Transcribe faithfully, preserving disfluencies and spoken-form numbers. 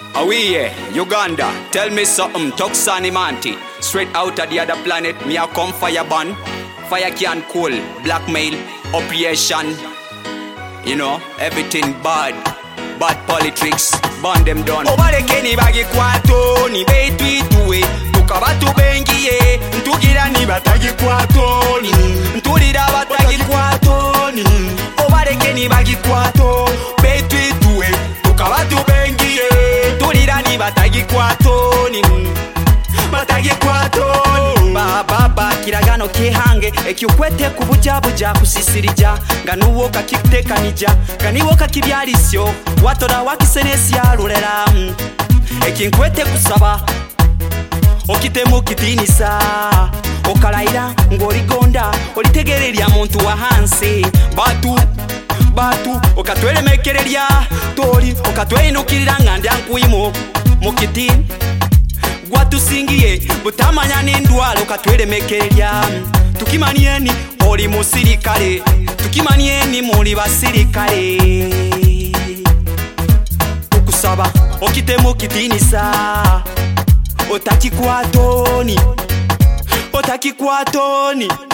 Are we here? Uganda, tell me something. Tuksani Manti, straight out of the other planet. Me a come fire ban, fire can cool, blackmail, operation. You know, everything bad, bad politics, ban them done. Obareke ni bagi kwato, ni betu ituwe. Tukabatu bengi ye, ntugira ni batagi kwato ni, nturira batagi kwato ni. Obareke ni bagi kwato, betu ituwe. Tukabatu bengi ye, nturira ni batagi kwato ni, batagi kwato ni. Baba ba kiragano kihange, ekyukwete kubuja buja kusisirija, nganuwo kakitekanija, ganiwo kakibyarisyo, watora wakisenesya rurera. Ekinkwete kusaba okitemu kitinisa, okalaira ngorigonda, olitegererya muntu wa hansi. Batu batu okatwelemekererya tori, okatweinukirira ngandya nkwimo mukiti gwatusingiye butamanya n'indwala, okatwelemekererya. Tukimanieni oli musirikale, tukimanieni muli basirikale. Okusaba okitemu kitinisa, otaki kwatoni, otaki kwatoni.